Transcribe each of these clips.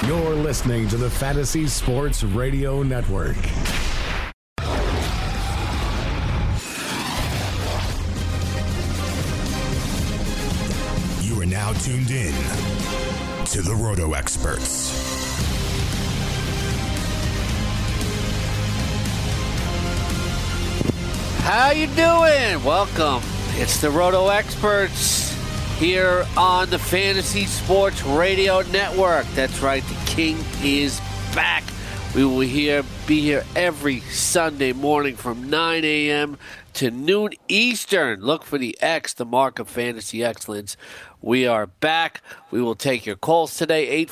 You're listening to the Fantasy Sports Radio Network. You are now tuned in to the Roto Experts. How you doing? Welcome. It's the Roto Experts here on the Fantasy Sports Radio Network. That's right, the King is back. We will be here every Sunday morning from 9 a.m. to noon Eastern. Look for the X, the mark of fantasy excellence. We are back. We will take your calls today,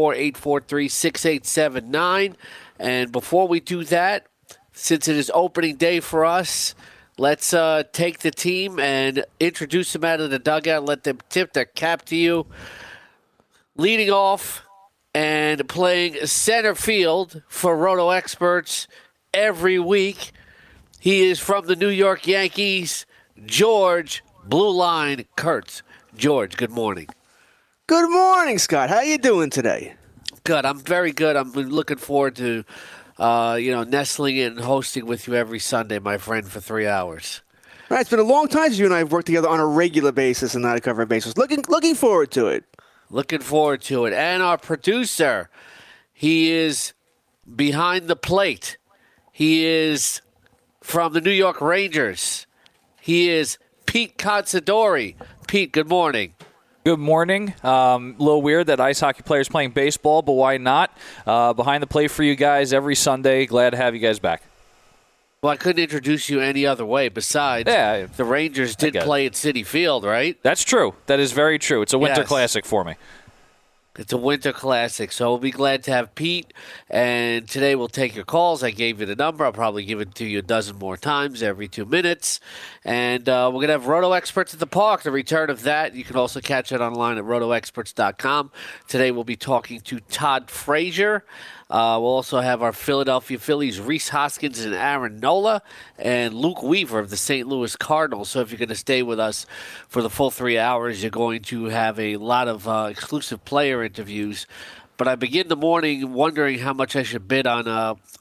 844-843-6879. And before we do that, since it is opening day for us, let's take the team and introduce them out of the dugout. Let them tip their cap to you. Leading off and playing center field for Roto Experts every week, he is from the New York Yankees, George Blue Line Kurtz. George, good morning. Good morning, Scott. How you doing today? Good. I'm very good. I'm looking forward to nestling in and hosting with you every Sunday, my friend, for 3 hours. All right, it's been a long time since you and I have worked together on a regular basis and not a cover basis. Looking forward to it. Looking forward to it. And our producer, he is behind the plate. He is from the New York Rangers. He is Pete Considori. Pete, good morning. Good morning. A little weird that ice hockey players playing baseball, but why not? Behind the plate for you guys every Sunday. Glad to have you guys back. Well, I couldn't introduce you any other way besides the Rangers did play at Citi Field, right? That's true. That is very true. It's a winter classic for me. It's a winter classic, so we'll be glad to have Pete. And today we'll take your calls. I gave you the number. I'll probably give it to you a dozen more times every 2 minutes. And we're going to have Roto Experts at the Park, the return of that. You can also catch it online at rotoexperts.com. Today we'll be talking to Todd Frazier. We'll also have our Philadelphia Phillies, Rhys Hoskins and Aaron Nola, and Luke Weaver of the St. Louis Cardinals. So if you're going to stay with us for the full 3 hours, you're going to have a lot of exclusive player interviews. But I begin the morning wondering how much I should bid on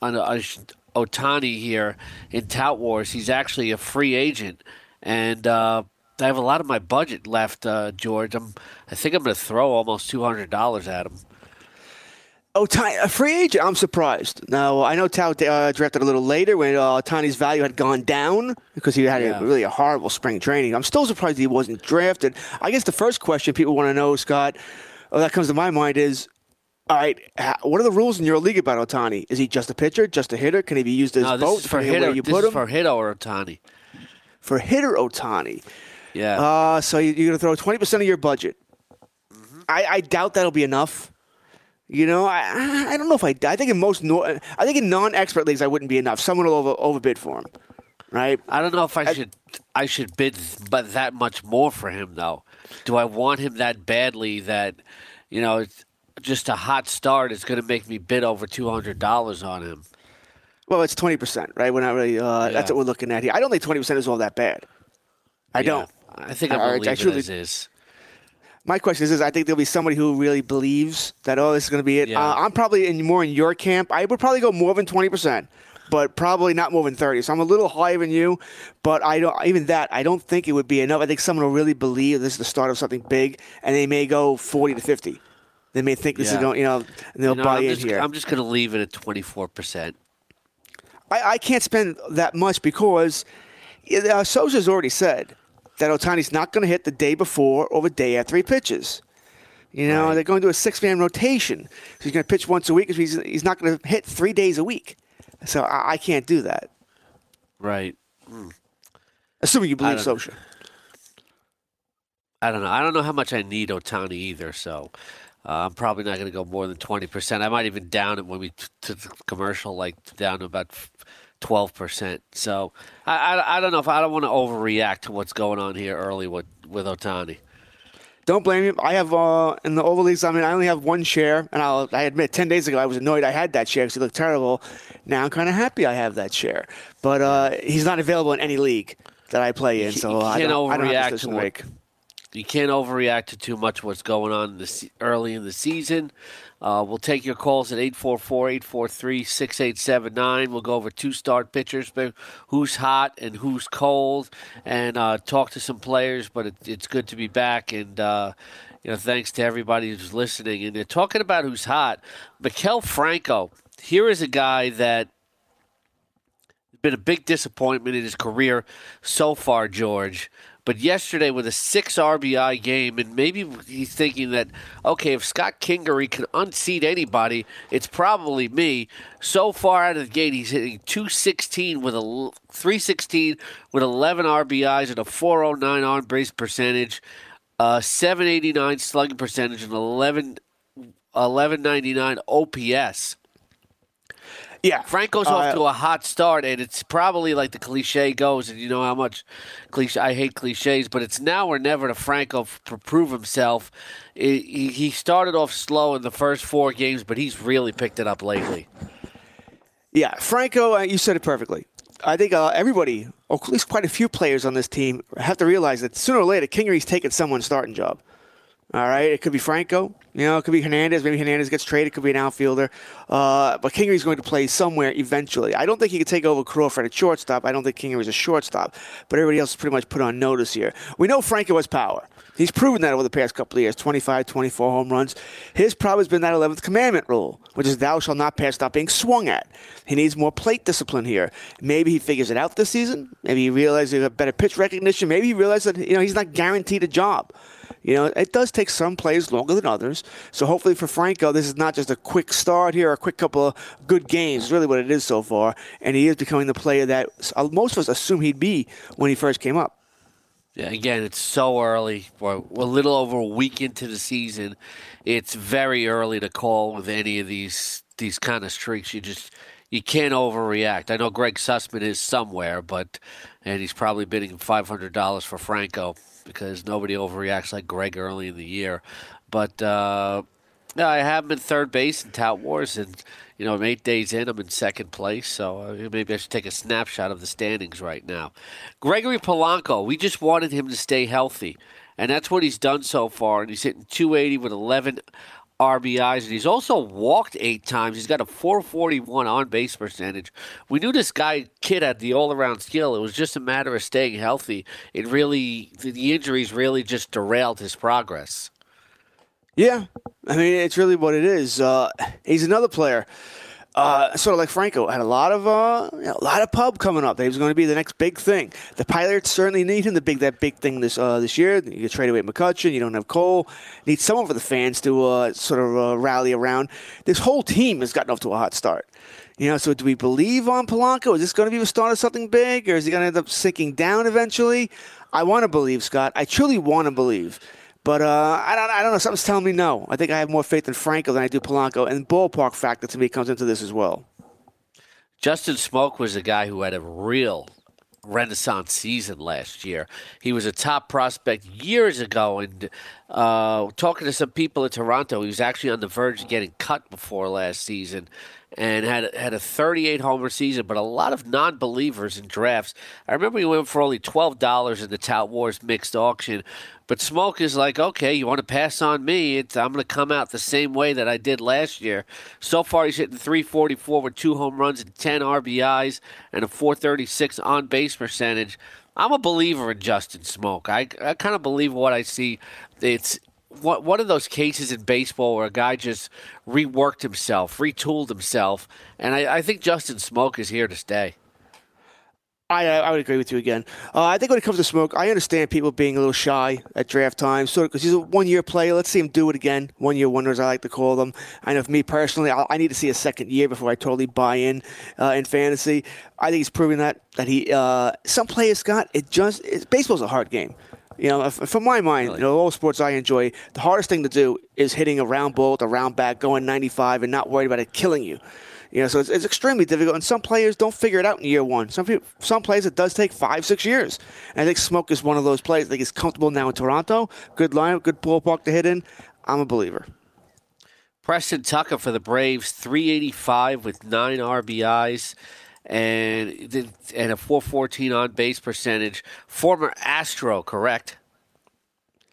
Ohtani here in Tout Wars. He's actually a free agent, and I have a lot of my budget left, George. I think I'm going to throw almost $200 at him. A free agent, I'm surprised. Now, I know Tout drafted a little later when Ohtani's value had gone down because he had a horrible spring training. I'm still surprised he wasn't drafted. I guess the first question people want to know, Scott, that comes to my mind is, all right, what are the rules in your league about Ohtani? Is he just a pitcher, just a hitter? Can he be used as both? This is for hitter. This is for hitter Ohtani. For hitter Ohtani. Yeah. So you're going to throw 20% of your budget. Mm-hmm. I doubt that'll be enough. You know, I don't know if I think in non-expert leagues I wouldn't be enough. Someone will overbid for him, right? I don't know if I should bid but that much more for him though. Do I want him that badly that just a hot start is going to make me bid over $200 on him? Well, it's 20%, right? We're not really. That's what we're looking at here. I don't think 20% is all that bad. I don't. I think I'm going to leave it as is. My question is, I think there'll be somebody who really believes that, this is going to be it. Yeah. I'm probably more in your camp. I would probably go more than 20%, but probably not more than 30%. So I'm a little higher than you, but I don't think it would be enough. I think someone will really believe this is the start of something big, and they may go 40 to 50. They may think this is going, and they'll buy in here. I'm just going to leave it at 24%. I can't spend that much because Sosa's already said that Ohtani's not going to hit the day before or the day after he pitches. They're going to do a 6-man rotation. So he's going to pitch once a week because he's not going to hit 3 days a week. So I can't do that. Right. Assuming you believe Sosa. I don't know. I don't know how much I need Ohtani either, so I'm probably not going to go more than 20%. I might even down it when we took the commercial, down to about 12%. So I don't know if I don't want to overreact to what's going on here early with Ohtani. Don't blame him. I have in the over leagues. I only have one share, and I admit 10 days ago I was annoyed I had that share because he looked terrible. Now I'm kind of happy I have that share, but he's not available in any league that I play in, so I don't have a decision to make. You can't overreact to too much what's going on early in the season. We'll take your calls at 844-843-6879. We'll go over 2 start pitchers, who's hot and who's cold, and talk to some players. But it's good to be back, and thanks to everybody who's listening. And they're talking about who's hot. Maikel Franco. Here is a guy that has been a big disappointment in his career so far, George. But yesterday with a 6 RBI game, and maybe he's thinking that, okay, if Scott Kingery can unseat anybody, it's probably me. So far out of the gate, he's hitting 316 with 11 RBIs and a 409 on base percentage, 789 slugging percentage, and 1199 OPS. Yeah, Franco's off to a hot start, and it's probably like the cliche goes, and you know how much I hate cliches, but it's now or never to Franco to prove himself. He started off slow in the first 4 games, but he's really picked it up lately. Yeah, Franco, you said it perfectly. I think everybody, or at least quite a few players on this team, have to realize that sooner or later, Kingery's taking someone's starting job. All right, it could be Franco. It could be Hernandez. Maybe Hernandez gets traded. It could be an outfielder. But Kingery's going to play somewhere eventually. I don't think he could take over Crawford at shortstop. I don't think Kingery's a shortstop. But everybody else is pretty much put on notice here. We know Franco has power. He's proven that over the past couple of years, 25, 24 home runs. His problem has been that 11th commandment rule, which is thou shalt not pass stop being swung at. He needs more plate discipline here. Maybe he figures it out this season. Maybe he realizes he has better pitch recognition. Maybe he realizes that he's not guaranteed a job. It does take some players longer than others. So hopefully for Franco, this is not just a quick start here, a quick couple of good games. It's really what it is so far. And he is becoming the player that most of us assumed he'd be when he first came up. Yeah, again, it's so early. We're a little over a week into the season. It's very early to call with any of these kind of streaks. You can't overreact. I know Greg Sussman is somewhere, and he's probably bidding $500 for Franco because nobody overreacts like Greg early in the year. But I have him in third base in Tout Wars, and I'm 8 days in. I'm in second place, so maybe I should take a snapshot of the standings right now. Gregory Polanco, we just wanted him to stay healthy, and that's what he's done so far. And he's hitting 280 with 11 RBIs, and he's also walked 8 times. He's got a 441 on-base percentage. We knew this kid had the all-around skill. It was just a matter of staying healthy. The injuries really just derailed his progress. Yeah, it's really what it is. He's another player, sort of like Franco, had a lot of pub coming up. He was going to be the next big thing. The Pirates certainly need him to that big thing this year. You get traded away McCutchen. You don't have Cole. Need someone for the fans to sort of rally around. This whole team has gotten off to a hot start. So do we believe on Polanco? Is this going to be the start of something big, or is he going to end up sinking down eventually? I want to believe, Scott. I truly want to believe. But I don't know. Something's telling me no. I think I have more faith in Franco than I do Polanco. And ballpark factor to me comes into this as well. Justin Smoak was a guy who had a real renaissance season last year. He was a top prospect years ago. And talking to some people in Toronto, he was actually on the verge of getting cut before last season. And had a 38 homer season, but a lot of non-believers in drafts. I remember he went for only $12 in the Tout Wars mixed auction. But Smoak is like, okay, you want to pass on me? I'm going to come out the same way that I did last year. So far, he's hitting 344 with 2 home runs and 10 RBIs and a 436 on-base percentage. I'm a believer in Justin Smoak. I kind of believe what I see. It's one of those cases in baseball where a guy just reworked himself, retooled himself, and I think Justin Smoak is here to stay. I would agree with you again. I think when it comes to Smoak, I understand people being a little shy at draft time, sort of because he's a one-year player. Let's see him do it again. One-year wonders, I like to call them. I know for me personally, I need to see a second year before I totally buy in fantasy. I think he's proving that he. Some players, Scott, baseball's a hard game. From my mind, all sports I enjoy, the hardest thing to do is hitting a round ball with a round bat, going 95, and not worried about it killing you. So it's extremely difficult, and some players don't figure it out in year one. Some players, it does take 5-6 years. And I think Smoak is one of those players. I think he's comfortable now in Toronto. Good lineup, good ballpark to hit in. I'm a believer. Preston Tucker for the Braves, 385 with 9 RBIs. And a 414 on-base percentage. Former Astro, correct?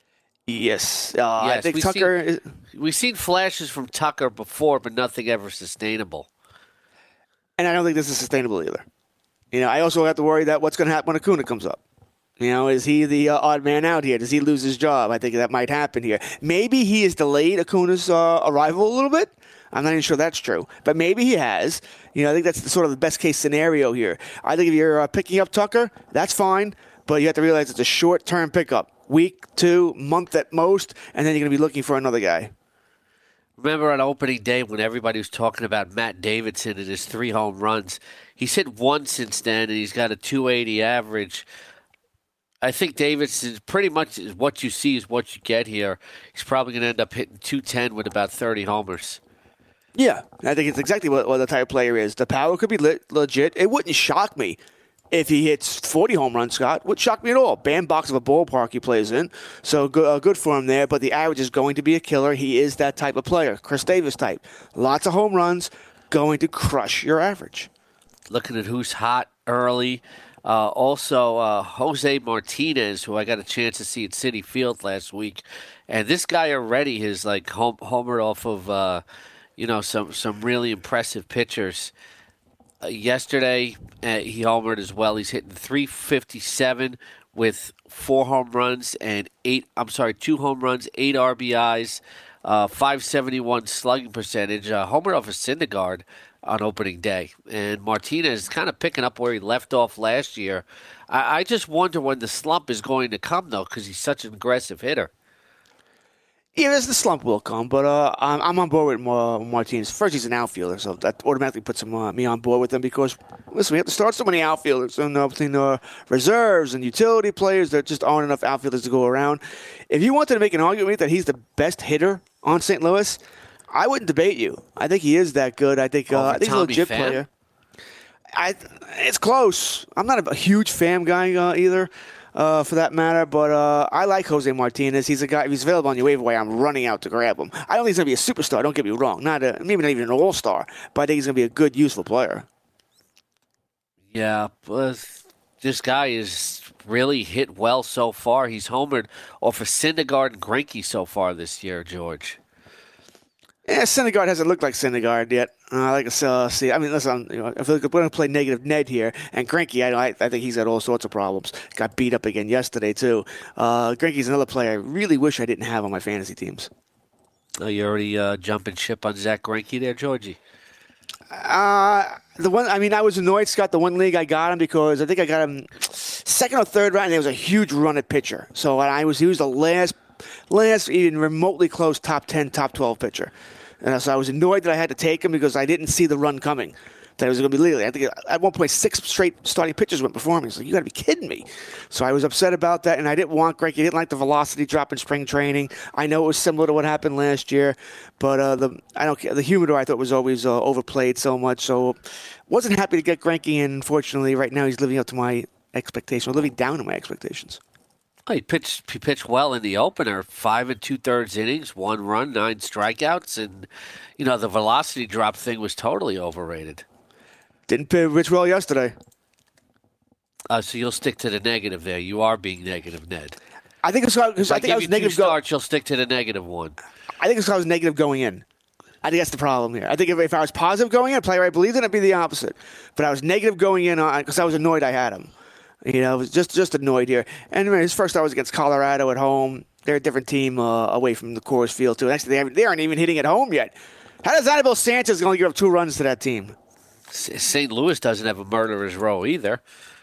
Yes. I Yes, think we've Tucker. We've seen flashes from Tucker before, but nothing ever sustainable. And I don't think this is sustainable either. I also have to worry that what's going to happen when Acuna comes up. Is he the odd man out here? Does he lose his job? I think that might happen here. Maybe he has delayed Acuna's arrival a little bit. I'm not even sure that's true, but maybe he has. I think that's sort of the best case scenario here. I think if you're picking up Tucker, that's fine, but you have to realize it's a short-term pickup, week, 2, month at most, and then you're going to be looking for another guy. Remember on opening day when everybody was talking about Matt Davidson and his 3 home runs? He's hit 1 since then, and he's got a 280 average. I think Davidson pretty much what you see is what you get here. He's probably going to end up hitting 210 with about 30 homers. Yeah, I think it's exactly what the type of player is. The power could be legit. It wouldn't shock me if he hits 40 home runs, Scott. Wouldn't shock me at all. Bandbox of a ballpark he plays in. So good for him there. But the average is going to be a killer. He is that type of player. Chris Davis type. Lots of home runs, going to crush your average. Looking at who's hot early. Also, Jose Martinez, who I got a chance to see at Citi Field last week. And this guy already has homered off of some really impressive pitchers. Yesterday, he homered as well. He's hitting 357 with 4 home runs and 2 home runs, 8 RBIs, 571 slugging percentage. Homered off of Syndergaard on opening day. And Martinez is kind of picking up where he left off last year. I just wonder when the slump is going to come, though, because he's such an aggressive hitter. Yeah, the slump will come, but I'm on board with Martinez. First, he's an outfielder, so that automatically puts me on board with him because, listen, we have to start so many outfielders between reserves and utility players. There just aren't enough outfielders to go around. If you wanted to make an argument that he's the best hitter on St. Louis, I wouldn't debate you. I think he is that good. I think he's a legit player. It's close. I'm not a huge fan guy either. For that matter, but I like Jose Martinez. He's a guy. If he's available on your waiver wire, I'm running out to grab him. I don't think he's going to be a superstar. Don't get me wrong. Maybe not even an all-star, but I think he's going to be a good, useful player. Yeah, but this guy is really hit well so far. He's homered off of Syndergaard and Greinke so far this year, George. Yeah, Syndergaard hasn't looked like Syndergaard yet. I like to see. I mean, listen, if we're going to play negative Ned here, and Greinke, I think he's had all sorts of problems. Got beat up again yesterday too. Greinke's another player I really wish I didn't have on my fantasy teams. Oh, you already jumping ship on Zach Greinke there, Georgie? I was annoyed, Scott. The one league I got him because I think I got him second or third round, and there was a huge run at pitcher. So he was the last even remotely close top 10, top 12 pitcher. So I was annoyed that I had to take him because I didn't see the run coming. That it was going to be legally. I think at one point 6 straight starting pitchers went before me. It's like, you got to be kidding me. So I was upset about that, and I didn't want Greinke. I didn't like the velocity drop in spring training. I know it was similar to what happened last year, but I don't care. The humidor I thought was always overplayed so much. So wasn't happy to get Greinke, and unfortunately right now he's living up to my expectations, or living down to my expectations. He pitched well in the opener, 5 2/3 innings, 1 run, 9 strikeouts, and the velocity drop thing was totally overrated. Didn't pitch well yesterday. So you'll stick to the negative there. You are being negative, Ned. I think it's because I think I was negative. 2 starts, you'll stick to the -1. I think it's because I was negative going in. I think that's the problem here. I think if I was positive going in, a player I believed in, it'd be the opposite. But I was negative going in because I was annoyed I had him. I was just annoyed here. And his first start was against Colorado at home. They're a different team away from the Coors Field, too. Actually, they aren't even hitting at home yet. How does Anibal Sanchez only give up 2 runs to that team? St. Louis doesn't have a murderer's row either.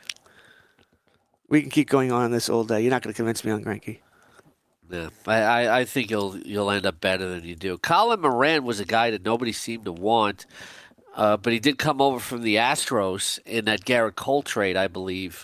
We can keep going on this all day. You're not going to convince me on Greinke. Yeah, I think you'll end up better than you do. Colin Moran was a guy that nobody seemed to want, but he did come over from the Astros in that Garrett Cole trade, I believe.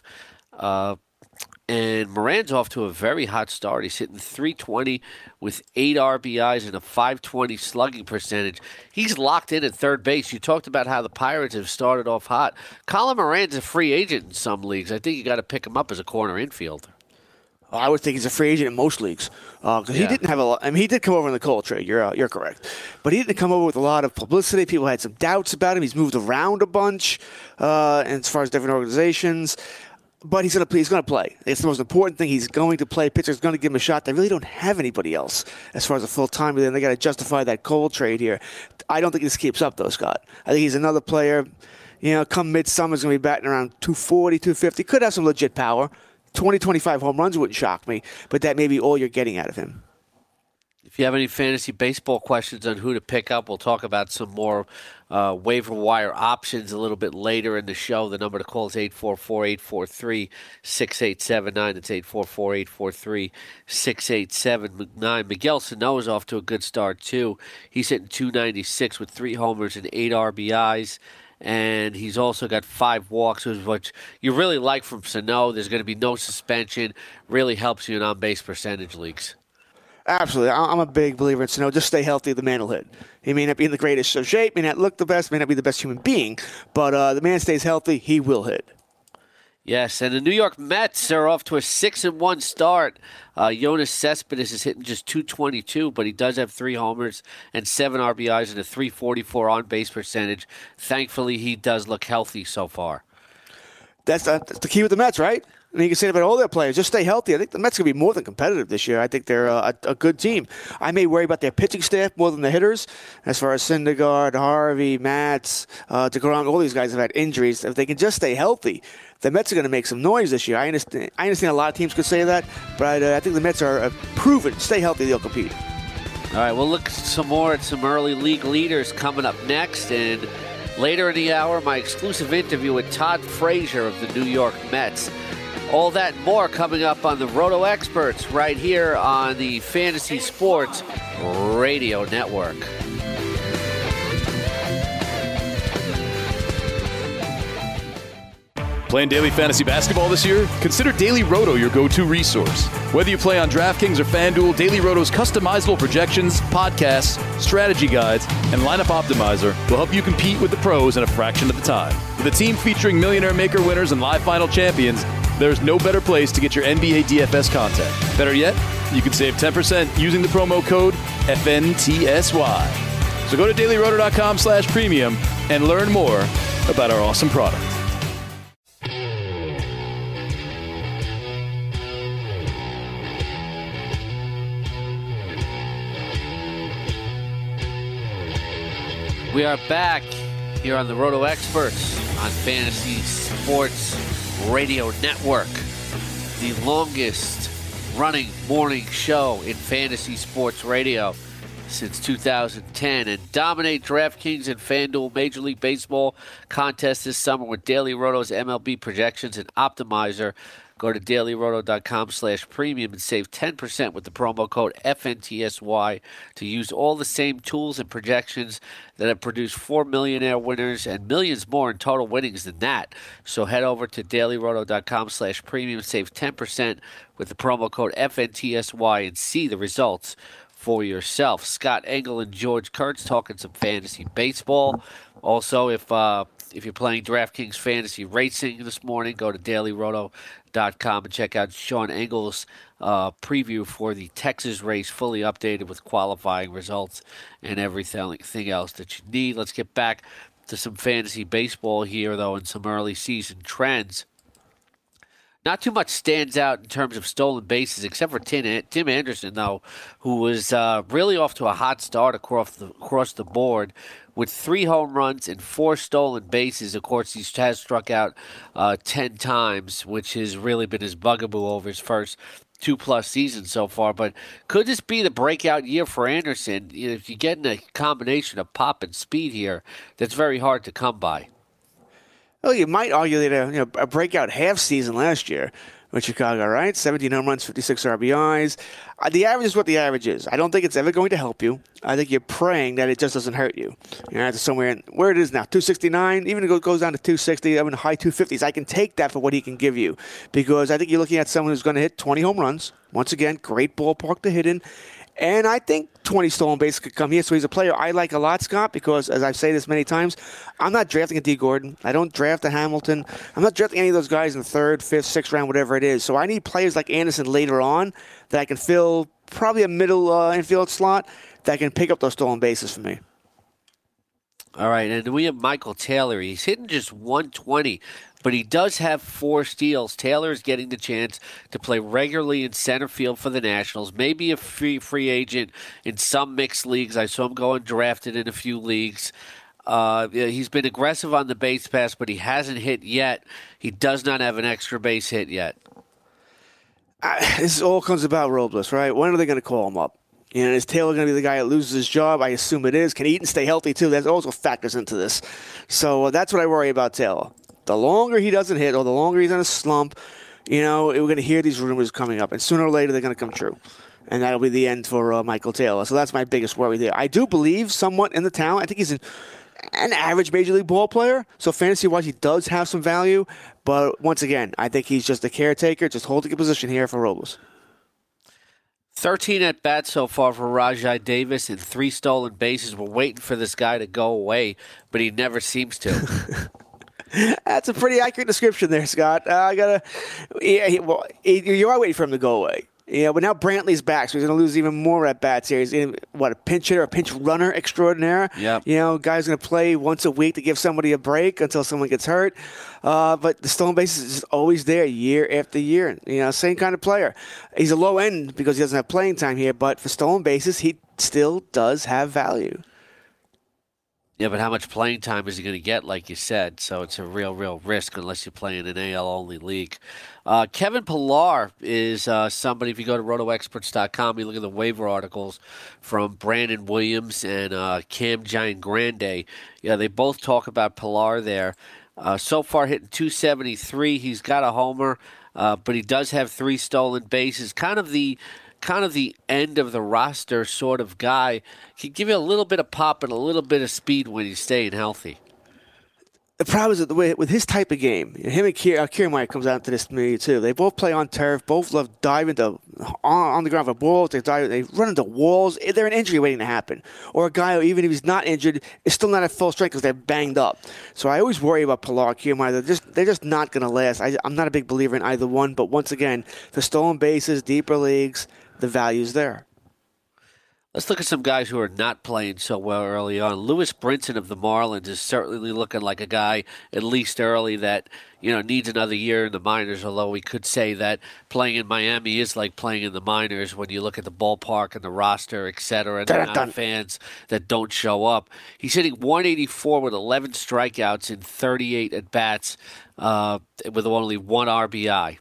And Moran's off to a very hot start. He's hitting .320 with 8 RBIs and a .520 slugging percentage. He's locked in at third base. You talked about how the Pirates have started off hot. Colin Moran's a free agent in some leagues. I think you got to pick him up as a corner infielder. I would think he's a free agent in most leagues because he didn't have a lot. I mean, he did come over in the Cole trade. You're correct, but he didn't come over with a lot of publicity. People had some doubts about him. He's moved around a bunch, and as far as different organizations. But he's going to play. It's the most important thing. He's going to play. Pitcher's going to give him a shot. They really don't have anybody else as far as a full-timer. Then they got to justify that Cole trade here. I don't think this keeps up, though, Scott. I think he's another player. Come midsummer, he's going to be batting around 240, 250. Could have some legit power. 20, 25 home runs wouldn't shock me. But that may be all you're getting out of him. If you have any fantasy baseball questions on who to pick up, we'll talk about some more waiver wire options a little bit later in the show. The number to call is 844-843-6879. It's 844-843-6879. Miguel Sano is off to a good start, too. He's hitting .296 with 3 homers and 8 RBIs. And he's also got 5 walks, which you really like from Sano. There's going to be no suspension. Really helps you in on-base percentage leagues. Absolutely. I'm a big believer in Sano. Just stay healthy. The man will hit. He may not be in the greatest of shape, may not look the best, may not be the best human being, but the man stays healthy, he will hit. Yes, and the New York Mets are off to a 6-1 start. Yoenis Cespedes is hitting just .222, but he does have 3 homers and 7 RBIs and a .344 on-base percentage. Thankfully, he does look healthy so far. That's the key with the Mets, right? And you can say about all their players, just stay healthy. I think the Mets are going to be more than competitive this year. I think they're a good team. I may worry about their pitching staff more than the hitters. As far as Syndergaard, Harvey, Matz, DeGrom, all these guys have had injuries. If they can just stay healthy, the Mets are going to make some noise this year. I understand a lot of teams could say that, but I think the Mets are proven. Stay healthy, they'll compete. All right, we'll look some more at some early league leaders coming up next. And later in the hour, my exclusive interview with Todd Frazier of the New York Mets. All that and more coming up on the Roto Experts right here on the Fantasy Sports Radio Network. Playing daily fantasy basketball this year? Consider Daily Roto your go-to resource. Whether you play on DraftKings or FanDuel, Daily Roto's customizable projections, podcasts, strategy guides, and lineup optimizer will help you compete with the pros in a fraction of the time. With a team featuring Millionaire Maker winners and live final champions, there's no better place to get your NBA DFS content. Better yet, you can save 10% using the promo code FNTSY. So go to dailyroto.com/premium and learn more about our awesome product. We are back here on the Roto Experts on Fantasy Sports Radio Network, the longest running morning show in fantasy sports radio since 2010, and dominate DraftKings and FanDuel Major League Baseball contest this summer with Daily Roto's MLB projections and optimizer. Go to dailyroto.com/premium and save 10% with the promo code FNTSY to use all the same tools and projections that have produced 4 millionaire winners and millions more in total winnings than that. So head over to dailyroto.com/premium, save 10% with the promo code FNTSY and see the results for yourself. Scott Engel and George Kurtz talking some fantasy baseball. Also, if you're playing DraftKings Fantasy Racing this morning, go to dailyroto.com and check out Sean Engel's preview for the Texas race, fully updated with qualifying results and everything else that you need. Let's get back to some fantasy baseball here, though, and some early season trends. Not too much stands out in terms of stolen bases, except for Tim Anderson, though, who was really off to a hot start across the board with 3 home runs and 4 stolen bases. Of course, he has struck out 10 times, which has really been his bugaboo over his first 2+ seasons so far. But could this be the breakout year for Anderson? If you're getting a combination of pop and speed here, that's very hard to come by. Well, you might argue that a breakout half season last year with Chicago, right? 17 home runs, 56 RBIs. The average is what the average is. I don't think it's ever going to help you. I think you're praying that it just doesn't hurt you. It's somewhere where it is now, 269, even if it goes down to 260, high 250s. I can take that for what he can give you because I think you're looking at someone who's going to hit 20 home runs. Once again, great ballpark to hit in. And I think 20 stolen bases could come here. So he's a player I like a lot, Scott, because, as I've said this many times, I'm not drafting a D. Gordon. I don't draft a Hamilton. I'm not drafting any of those guys in the 3rd, 5th, 6th round, whatever it is. So I need players like Anderson later on that I can fill probably a middle infield slot that can pick up those stolen bases for me. All right, and we have Michael Taylor. He's hitting just 120, but he does have 4 steals. Taylor is getting the chance to play regularly in center field for the Nationals, maybe a free agent in some mixed leagues. I saw him go undrafted in a few leagues. He's been aggressive on the base pass, but he hasn't hit yet. He does not have an extra base hit yet. This all comes about Robles, right? When are they going to call him up? Is Taylor going to be the guy that loses his job? I assume it is. Can Eaton stay healthy, too? That also factors into this. So that's what I worry about Taylor. The longer he doesn't hit or the longer he's in a slump, we're going to hear these rumors coming up. And sooner or later, they're going to come true. And that'll be the end for Michael Taylor. So that's my biggest worry there. I do believe somewhat in the talent. I think he's an average Major League ball player. So fantasy-wise, he does have some value. But once again, I think he's just a caretaker, just holding a position here for Robles. 13 at-bats so far for Rajai Davis and 3 stolen bases. We're waiting for this guy to go away, but he never seems to. That's a pretty accurate description there, Scott. You are waiting for him to go away. But now Brantley's back, so he's going to lose even more at-bats here. He's a pinch hitter, a pinch runner extraordinaire. Yep. Guy's going to play once a week to give somebody a break until someone gets hurt. But the stolen bases is just always there year after year. Same kind of player. He's a low end because he doesn't have playing time here, but for stolen bases, he still does have value. Yeah, but how much playing time is he going to get, like you said? So it's a real risk unless you play in an AL-only league. Kevin Pillar is somebody, if you go to rotoexperts.com, you look at the waiver articles from Brandon Williams and Cam Giangrande. Yeah, they both talk about Pillar there. So far hitting .273. He's got a homer, but he does have 3 stolen bases. Kind of the end of the roster sort of guy. Can give you a little bit of pop and a little bit of speed when he's staying healthy. The problem is that with his type of game, him and Kiermaier comes out to this to me too. They both play on turf, both love diving on the ground for balls. They run into walls. They're an injury waiting to happen. Or a guy who, even if he's not injured, is still not at full strength because they're banged up. So I always worry about Pillar, Kiermaier. They're just not going to last. I'm not a big believer in either one, but once again, for stolen bases, deeper leagues, the value's there. Let's look at some guys who are not playing so well early on. Lewis Brinson of the Marlins is certainly looking like a guy, at least early, that needs another year in the minors, although we could say that playing in Miami is like playing in the minors when you look at the ballpark and the roster, et cetera, and the amount of fans that don't show up. He's hitting .184 with 11 strikeouts in 38 at-bats with only 1 RBI.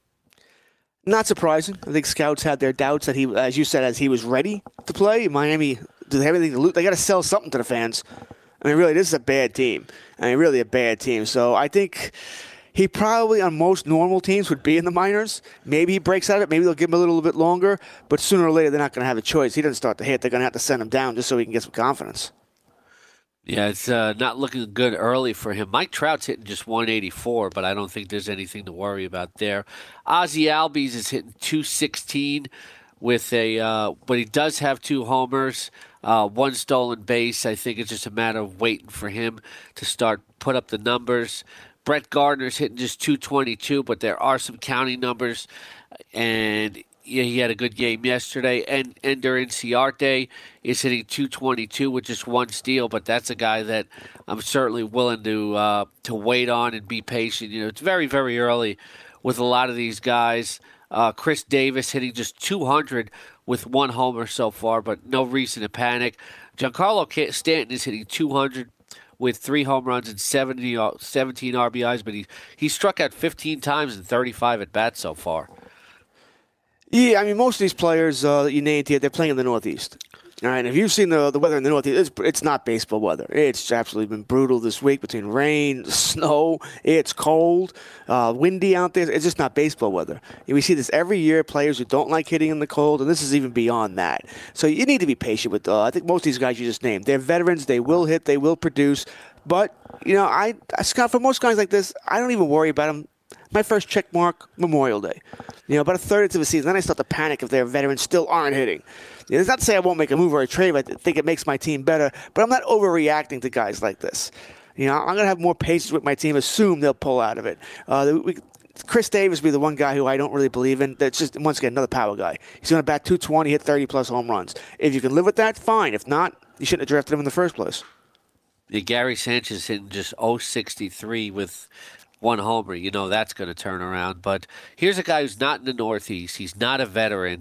Not surprising. I think scouts had their doubts that he, as you said, as he was ready to play. Miami, do they have anything to lose? They got to sell something to the fans. I mean, really, this is a bad team. Really a bad team. So I think he probably, on most normal teams, would be in the minors. Maybe he breaks out of it. Maybe they'll give him a little bit longer. But sooner or later, they're not going to have a choice. He doesn't start to hit. They're going to have to send him down just so he can get some confidence. Yeah, it's not looking good early for him. Mike Trout's hitting just 184, but I don't think there's anything to worry about there. Ozzie Albies is hitting 216 with but he does have 2 homers, 1 stolen base. I think it's just a matter of waiting for him to put up the numbers. Brett Gardner's hitting just 222, but there are some counting numbers, and yeah, he had a good game yesterday. And Ender Inciarte is hitting 222 with just 1 steal, but that's a guy that I'm certainly willing to wait on and be patient. It's very, very early with a lot of these guys. Chris Davis hitting just 200 with 1 homer so far, but no reason to panic. Giancarlo Stanton is hitting 200 with 3 home runs and 17 RBIs, but he struck out 15 times in 35 at-bats so far. Yeah, most of these players that you named here, they're playing in the Northeast. All right, if you've seen the weather in the Northeast, it's not baseball weather. It's absolutely been brutal this week between rain, snow, it's cold, windy out there. It's just not baseball weather. And we see this every year, players who don't like hitting in the cold, and this is even beyond that. So you need to be patient with I think most of these guys you just named. They're veterans. They will hit. They will produce. But, Scott, for most guys like this, I don't even worry about them. My first check mark, Memorial Day. About a third into the season, then I start to panic if their veterans still aren't hitting. It's not to say I won't make a move or a trade, but I think it makes my team better. But I'm not overreacting to guys like this. I'm going to have more patience with my team, assume they'll pull out of it. Chris Davis would be the one guy who I don't really believe in. That's just, once again, another power guy. He's going to bat 220, hit 30-plus home runs. If you can live with that, fine. If not, you shouldn't have drafted him in the first place. Yeah, Gary Sanchez hitting just .063 with one homer, you know that's going to turn around. But here's a guy who's not in the Northeast. He's not a veteran,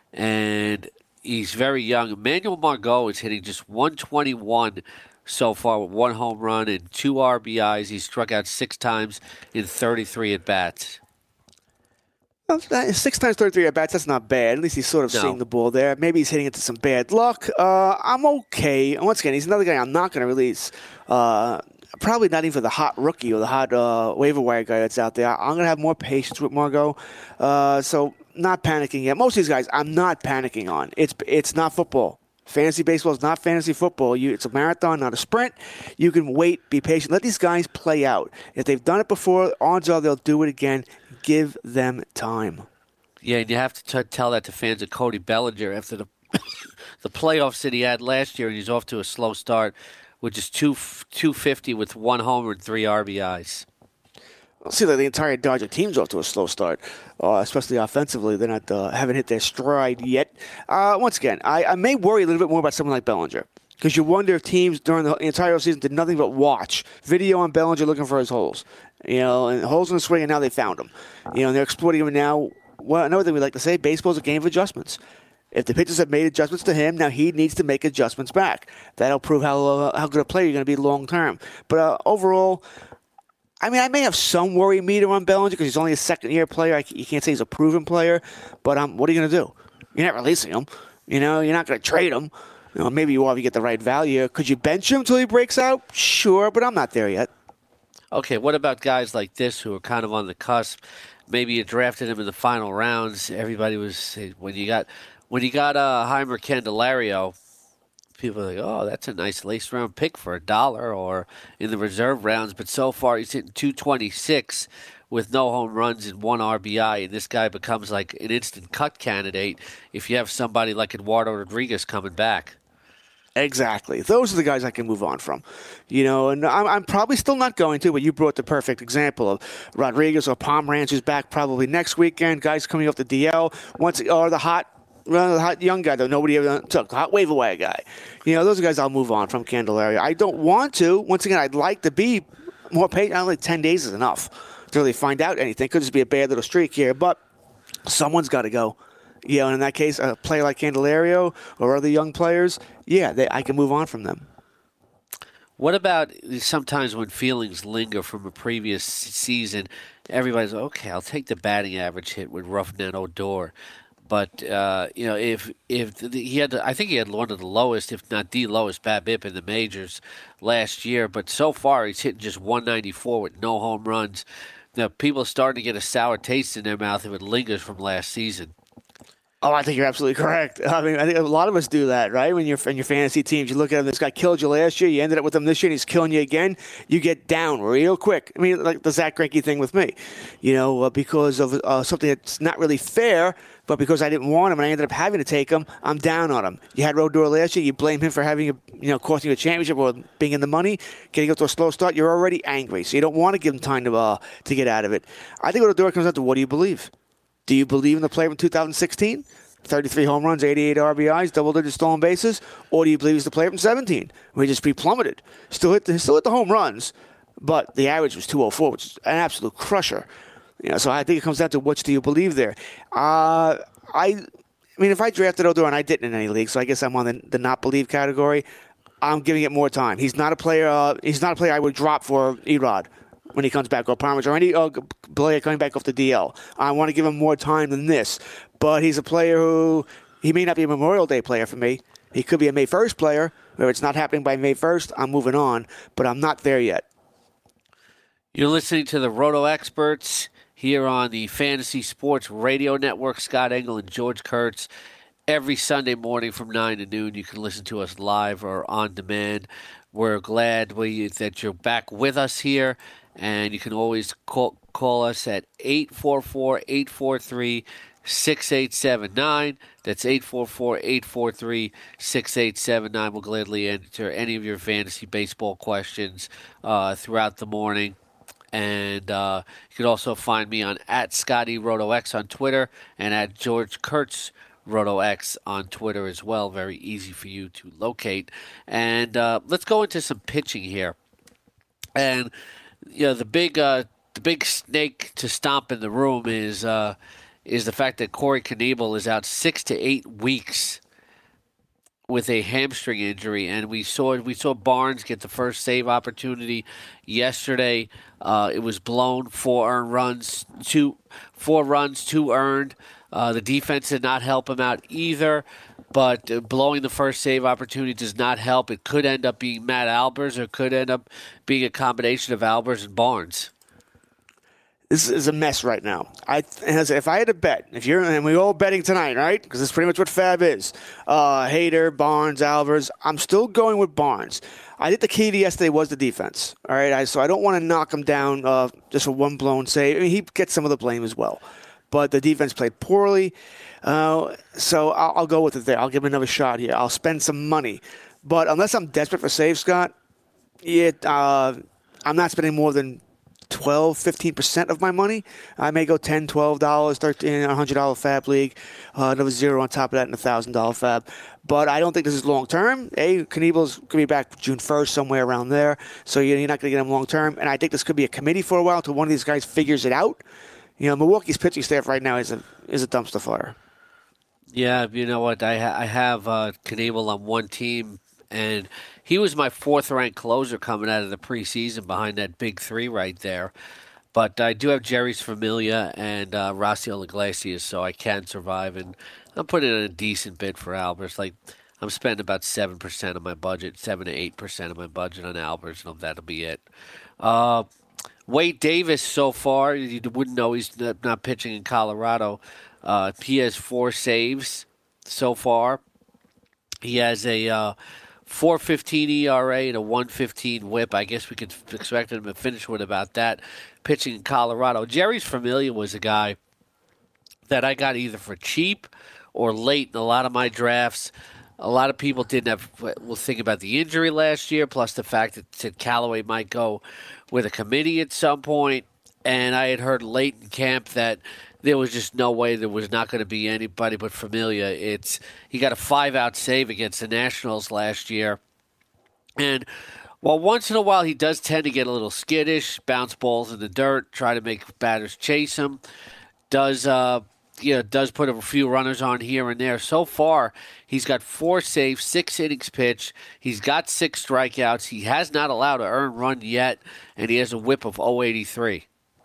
and he's very young. Emmanuel Margot is hitting just 121 so far with 1 home run and 2 RBIs. He's struck out 6 times in 33 at-bats. Well, 6 times 33 at-bats, that's not bad. At least he's sort of seeing the ball there. Maybe he's hitting into some bad luck. I'm okay. And once again, he's another guy I'm not going to release. Probably not even for the hot rookie or the hot waiver wire guy that's out there. I'm going to have more patience with Margot. So not panicking yet. Most of these guys I'm not panicking on. It's not football. Fantasy baseball is not fantasy football. It's a marathon, not a sprint. You can wait, be patient. Let these guys play out. If they've done it before, odds are they'll do it again. Give them time. Yeah, and you have to tell that to fans of Cody Bellinger after the the playoffs that he had last year, and he's off to a slow start with just 250 with 1 homer and 3 RBIs. I'll see that the entire Dodger team's off to a slow start, especially offensively. They're not haven't hit their stride yet. Once again, I may worry a little bit more about someone like Bellinger because you wonder if teams during the entire season did nothing but watch video on Bellinger looking for his holes. And holes in the swing, and now they found him. And they're exploiting him now. Well, another thing we like to say, baseball's a game of adjustments. If the pitchers have made adjustments to him, now he needs to make adjustments back. That'll prove how good a player you're going to be long term. But overall, I may have some worry meter on Bellinger because he's only a second-year player. You can't say he's a proven player. But what are you going to do? You're not releasing him. You're not going to trade him. Maybe you are if you get the right value. Could you bench him until he breaks out? Sure, but I'm not there yet. Okay, what about guys like this who are kind of on the cusp? Maybe you drafted him in the final rounds. Everybody was when you got Heimer Candelario, people are like, oh, that's a nice late round pick for $1 or in the reserve rounds. But so far he's hitting 226 with no home runs and 1 RBI, and this guy becomes like an instant cut candidate if you have somebody like Eduardo Rodriguez coming back. Exactly. Those are the guys I can move on from. And I'm probably still not going to, but you brought the perfect example of Rodriguez or Pomeranz, who's back probably next weekend, guys coming off the DL, or the hot young guy that nobody ever took, the hot waiver wire guy. Those are guys I'll move on from Candelario. I don't want to. Once again, I'd like to be more patient. I don't think 10 days is enough to really find out anything. Could just be a bad little streak here, but someone's got to go. And in that case, a player like Candelario or other young players, I can move on from them. What about sometimes when feelings linger from a previous season, everybody's like, okay, I'll take the batting average hit with Rougned Odor. But, if he had, I think he had one of the lowest, if not the lowest BABIP in the majors last year. But so far, he's hitting just 194 with no home runs. Now, people are starting to get a sour taste in their mouth if it lingers from last season. Oh, I think you're absolutely correct. I think a lot of us do that, right? When you're in your fantasy teams, you look at him, this guy killed you last year, you ended up with him this year, and he's killing you again. You get down real quick. Like the Zach Greinke thing with me, because of something that's not really fair, but because I didn't want him and I ended up having to take him, I'm down on him. You had Odor last year, you blame him for having costing you a championship or being in the money, getting up to a slow start, you're already angry, so you don't want to give him time to get out of it. I think Odor comes down to, what do you believe? Do you believe in the player from 2016? 33 home runs, 88 RBIs, double-digit stolen bases? Or do you believe he's the player from 17? Where he just plummeted. Still hit the home runs, but the average was 204, which is an absolute crusher. So I think it comes down to which do you believe there. If I drafted Odor, and I didn't in any league, so I guess I'm on the not believe category, I'm giving it more time. He's not a player I would drop for Erod when he comes back, or Pomeranz, or any player coming back off the DL. I want to give him more time than this. But he's a player who, he may not be a Memorial Day player for me. He could be a May 1st player. Where it's not happening by May 1st, I'm moving on. But I'm not there yet. You're listening to the Roto Experts here on the Fantasy Sports Radio Network. Scott Engel and George Kurtz. Every Sunday morning from 9 to noon, you can listen to us live or on demand. We're glad that you're back with us here. And you can always call us at 844-843-6879. That's 844-843-6879. We'll gladly answer any of your fantasy baseball questions throughout the morning. And you can also find me on @ScottyRotoX on Twitter and @GeorgeKurtzRotoX on Twitter as well. Very easy for you to locate. And let's go into some pitching here. And the big the big snake to stomp in the room is the fact that Corey Knebel is out 6 to 8 weeks with a hamstring injury, and we saw Barnes get the first save opportunity yesterday. It was blown, 4 runs, 2 earned. The defense did not help him out either, but blowing the first save opportunity does not help. It could end up being Matt Albers, or it could end up being a combination of Albers and Barnes. This is a mess right now. If I had to bet, and we're all betting tonight, right? Because that's pretty much what Fab is. Hader, Barnes, Albers. I'm still going with Barnes. I think the key to yesterday was the defense. All right, so I don't want to knock him down just for one blown save. I mean, he gets some of the blame as well, but the defense played poorly. So I'll go with it there. I'll give him another shot here. I'll spend some money, but unless I'm desperate for saves, Scott, I'm not spending more than 12-15% of my money. I may go $10, $12, $13, $100 Fab League, another zero on top of that, and $1,000 Fab. But I don't think this is long term. Knebel's going to be back June 1st, somewhere around there. So you're not going to get him long term. And I think this could be a committee for a while until one of these guys figures it out. Milwaukee's pitching staff right now is a dumpster fire. Yeah, you know what? I have Knebel on one team, and he was my 4th-ranked closer coming out of the preseason behind that big 3 right there. But I do have Jerry's Familia and Raciel Iglesias, so I can survive. And I'm putting in a decent bid for Albers. Like, I'm spending about 7% of my budget, 7 to 8% of my budget on Albers, and that'll be it. Wade Davis, so far, you wouldn't know he's not pitching in Colorado. He has 4 saves so far. He has a 4.15 ERA and a 1.15 WHIP. I guess we could expect him to finish with about that. Pitching in Colorado. Jerry's Familia was a guy that I got either for cheap or late in a lot of my drafts. A lot of people will think about the injury last year, plus the fact that Callaway might go with a committee at some point. And I had heard late in camp that there was just no way there was not going to be anybody but Familia. He got a 5-out save against the Nationals last year. And while once in a while he does tend to get a little skittish, bounce balls in the dirt, try to make batters chase him, does put a few runners on here and there. So far, he's got 4 saves, 6 innings pitched. He's got 6 strikeouts. He has not allowed an earned run yet, and he has a WHIP of 0.83.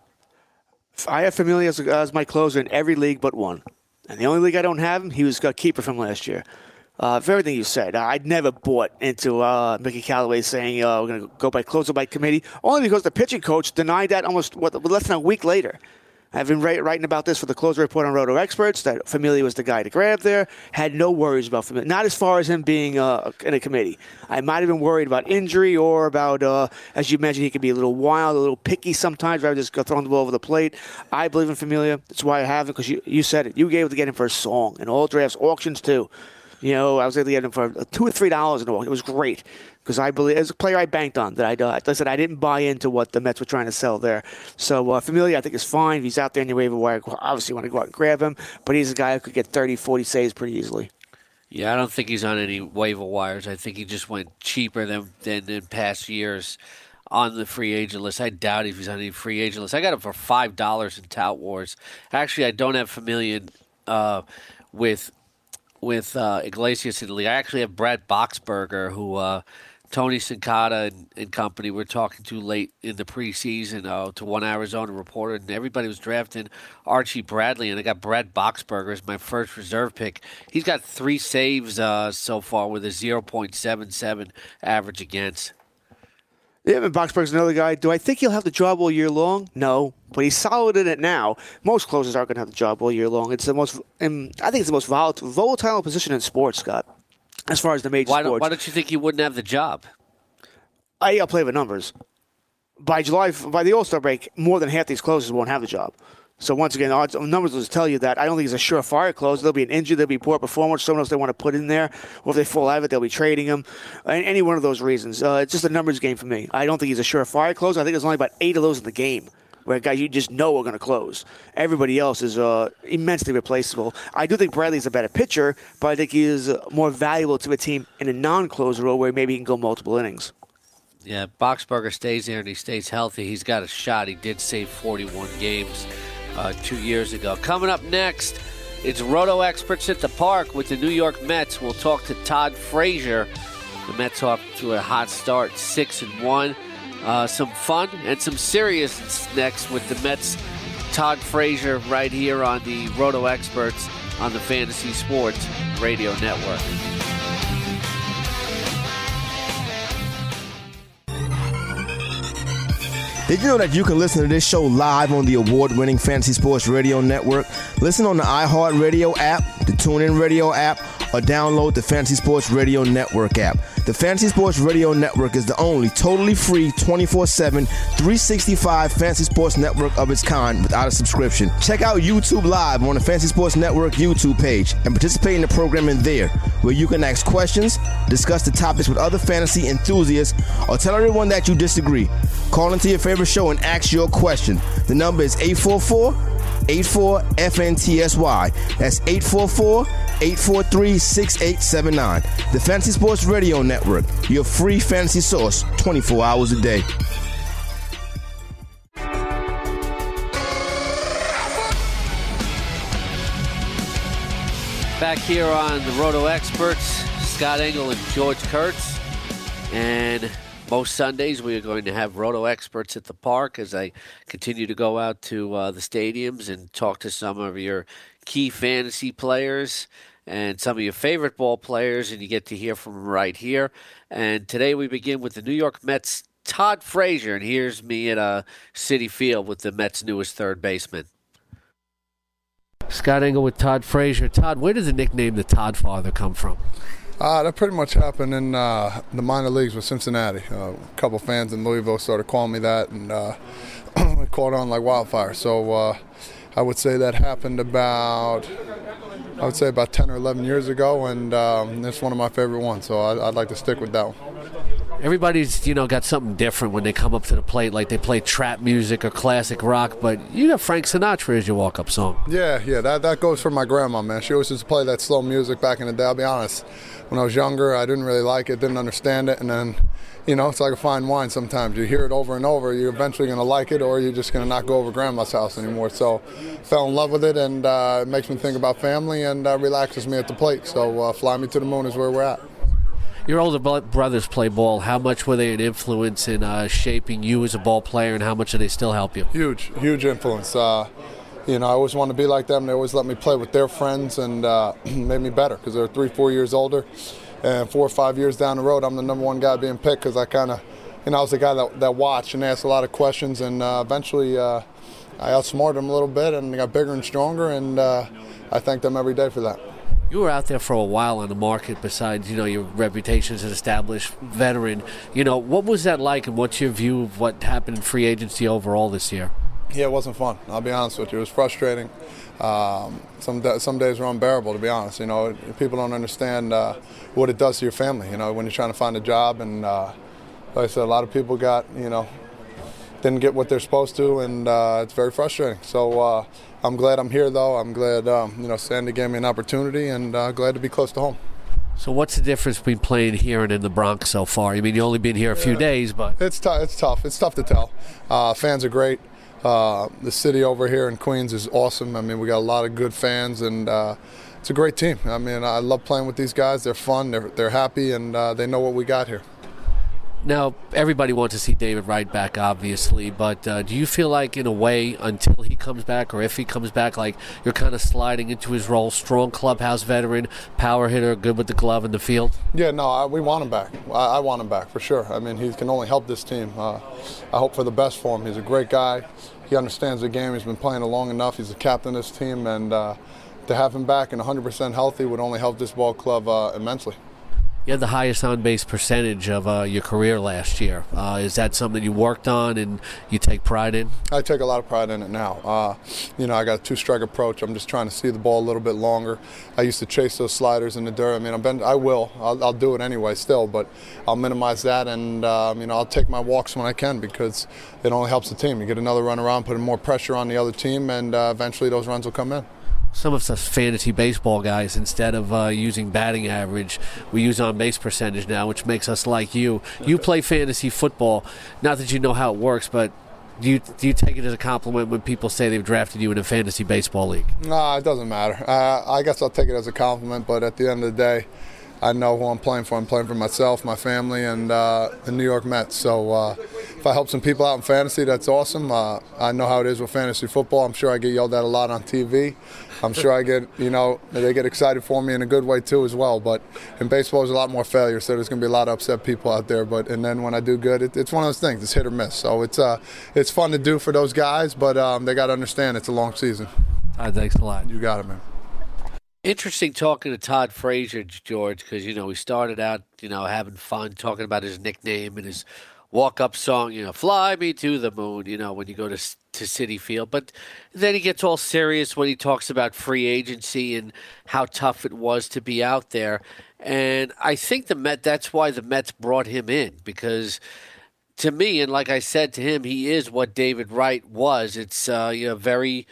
I have Familia as my closer in every league but one. And the only league I don't have him, he was a keeper from last year. For everything you said, I'd never bought into Mickey Callaway saying we're going to go by closer by committee, only because the pitching coach denied that almost less than a week later. I've been writing about this for the Closer Report on Roto Experts, that Familia was the guy to grab there. Had no worries about Familia. Not as far as him being in a committee. I might have been worried about injury or about, as you mentioned, he could be a little wild, a little picky sometimes, rather just go throwing the ball over the plate. I believe in Familia. That's why I have him, because you said it. You gave it to get him for a song. In all drafts, auctions too. I was able to get him for $2 or $3 an auction. It was great. Because I believe, as a player I banked on, that I said I didn't buy into what the Mets were trying to sell there. So Familia, I think, is fine. He's out there in your waiver wire. Obviously, you want to go out and grab him, but he's a guy who could get 30, 40 saves pretty easily. Yeah, I don't think he's on any waiver wires. I think he just went cheaper than in past years on the free agent list. I doubt if he's on any free agent list. I got him for $5 in Tout Wars. Actually, I don't have Familia with Iglesias in the league. I actually have Brad Boxberger, who Tony Sincata and company were talking to late in the preseason to One Arizona Reporter, and everybody was drafting Archie Bradley, and I got Brad Boxberger as my first reserve pick. He's got 3 saves so far with a 0.77 average against. Yeah, and Boxberg's another guy. Do I think he'll have the job all year long? No, but he's solid in it now. Most closers aren't going to have the job all year long. It's the most, I think it's the most volatile position in sports, Scott, as far as the major sports. Why don't you think he wouldn't have the job? I'll play with numbers. By the All-Star break, more than half these closers won't have the job. So once again, numbers will tell you that. I don't think he's a surefire closer. There'll be an injury, there'll be poor performance, someone else they want to put in there, or if they fall out of it, they'll be trading him. Any one of those reasons. It's just a numbers game for me. I don't think he's a surefire closer. I think there's only about 8 of those in the game, where guys you just know are going to close. Everybody else is immensely replaceable. I do think Bradley's a better pitcher, but I think he is more valuable to a team in a non-closer role where maybe he can go multiple innings. Yeah, Boxberger stays there and he stays healthy. He's got a shot. He did save 41 games 2 years ago. Coming up next, it's Roto Experts at the Park with the New York Mets. We'll talk to Todd Frazier. The Mets off to a hot start, 6-1. Some fun and some seriousness next with the Mets. Todd Frazier right here on the Roto Experts on the Fantasy Sports Radio Network. Did you know that you can listen to this show live on the award-winning Fantasy Sports Radio Network? Listen on the iHeartRadio app, the TuneIn Radio app, or download the Fantasy Sports Radio Network app. The Fantasy Sports Radio Network is the only totally free 24/7, 365 Fantasy Sports Network of its kind without a subscription. Check out YouTube Live on the Fantasy Sports Network YouTube page and participate in the programming there, where you can ask questions, discuss the topics with other fantasy enthusiasts, or tell everyone that you disagree. Call into your favorite show and ask your question. The number is 844-84-FNTSY. That's 844-843-6879. The Fantasy Sports Radio Network, your free fantasy source 24 hours a day. Back here on the Roto Experts, Scott Engel and George Kurtz. And most Sundays we are going to have Roto Experts at the Park as I continue to go out to the stadiums and talk to some of your key fantasy players and some of your favorite ball players, and you get to hear from them right here. And today we begin with the New York Mets' Todd Frazier, and here's me at Citi Field with the Mets' newest third baseman. Scott Engel with Todd Frazier. Todd, where did the nickname the Todd Father come from? That pretty much happened in the minor leagues with Cincinnati. A couple fans in Louisville started calling me that, and it caught on like wildfire. So I would say that happened about 10 or 11 years ago, and it's one of my favorite ones. So I'd like to stick with that one. Everybody's, got something different when they come up to the plate, like they play trap music or classic rock, but you got Frank Sinatra as your walk-up song. Yeah, that goes for my grandma, man. She always used to play that slow music back in the day. I'll be honest, when I was younger, I didn't really like it, didn't understand it, and then, it's like a fine wine sometimes. You hear it over and over, you're eventually going to like it, or you're just going to not go over grandma's house anymore. So fell in love with it, and it makes me think about family and relaxes me at the plate. So Fly Me to the Moon is where we're at. Your older brothers play ball. How much were they an influence in shaping you as a ball player, and how much do they still help you? Huge influence. I always wanted to be like them. They always let me play with their friends and made me better because they're 3-4 years older. And 4 or 5 years down the road, I'm the number one guy being picked because I kind of, I was the guy that watched and asked a lot of questions. And eventually I outsmarted them a little bit and got bigger and stronger. And I thank them every day for that. You were out there for a while on the market besides, your reputation as an established veteran. What was that like, and what's your view of what happened in free agency overall this year? Yeah, it wasn't fun. I'll be honest with you. It was frustrating. Some days were unbearable, to be honest. People don't understand what it does to your family, when you're trying to find a job. And like I said, a lot of people didn't get what they're supposed to, and it's very frustrating. So I'm glad I'm here, though. I'm glad, Sandy gave me an opportunity, and glad to be close to home. So what's the difference between playing here and in the Bronx so far? I mean, you've only been here a few days, but... It's tough. It's tough to tell. Fans are great. The city over here in Queens is awesome. I mean, we got a lot of good fans, and it's a great team. I mean, I love playing with these guys. They're fun. They're happy, and they know what we got here. Now, everybody wants to see David Wright back, obviously, but do you feel like, in a way, until he comes back, or if he comes back, like you're kind of sliding into his role, strong clubhouse veteran, power hitter, good with the glove in the field? Yeah, no, we want him back. I want him back, for sure. I mean, he can only help this team. I hope for the best for him. He's a great guy. He understands the game. He's been playing it long enough. He's the captain of this team, and to have him back and 100% healthy would only help this ball club immensely. You had the highest on-base percentage of your career last year. Is that something you worked on and you take pride in? I take a lot of pride in it now. I got a two-strike approach. I'm just trying to see the ball a little bit longer. I used to chase those sliders in the dirt. I mean, I'll do it anyway still, but I'll minimize that, and I'll take my walks when I can because it only helps the team. You get another run around, putting more pressure on the other team, and eventually those runs will come in. some of us fantasy baseball guys, instead of using batting average, we use on-base percentage now, which makes us like you. You play fantasy football. Not that you know how it works, but do you take it as a compliment when people say they've drafted you in a fantasy baseball league? No, it doesn't matter. I guess I'll take it as a compliment, but at the end of the day, I know who I'm playing for. I'm playing for myself, my family, and the New York Mets. So if I help some people out in fantasy, that's awesome. I know how it is with fantasy football. I'm sure I get yelled at a lot on TV. I'm sure I get, they get excited for me in a good way too as well. But in baseball, there's a lot more failure, so there's going to be a lot of upset people out there. And then when I do good, it's one of those things. It's hit or miss. So it's fun to do for those guys, but they got to understand it's a long season. Thanks a lot. You got it, man. Interesting talking to Todd Frazier, George, because, we started out, having fun talking about his nickname and his walk-up song, Fly Me to the Moon, when you go to Citi Field. But then he gets all serious when he talks about free agency and how tough it was to be out there. And I think that's why the Mets brought him in, because to me, and like I said to him, he is what David Wright was. It's very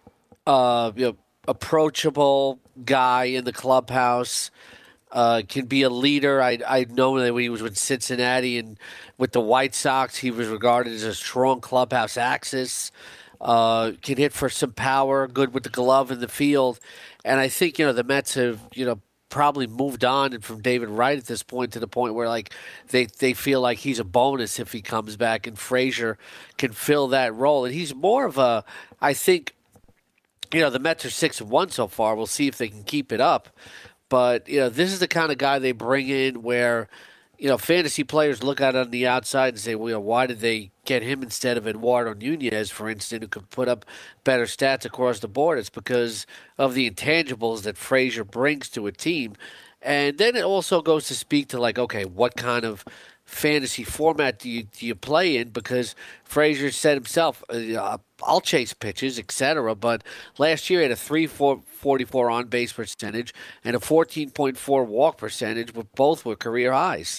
approachable guy in the clubhouse, can be a leader. I know that when he was with Cincinnati and with the White Sox, he was regarded as a strong clubhouse axis, can hit for some power, good with the glove in the field. And I think, the Mets have, probably moved on and from David Wright at this point to the point where they feel like he's a bonus if he comes back, and Frazier can fill that role. And he's more of I think, the Mets are 6-1 so far. We'll see if they can keep it up. But, this is the kind of guy they bring in where, fantasy players look at it on the outside and say, well, why did they get him instead of Eduardo Nunez, for instance, who could put up better stats across the board? It's because of the intangibles that Frazier brings to a team. And then it also goes to speak to, okay, what kind of fantasy format do you play in? Because Frazier said himself, I'll chase pitches, etc. But last year he had a 3.44 on-base percentage and a 14.4 walk percentage, with both were career highs.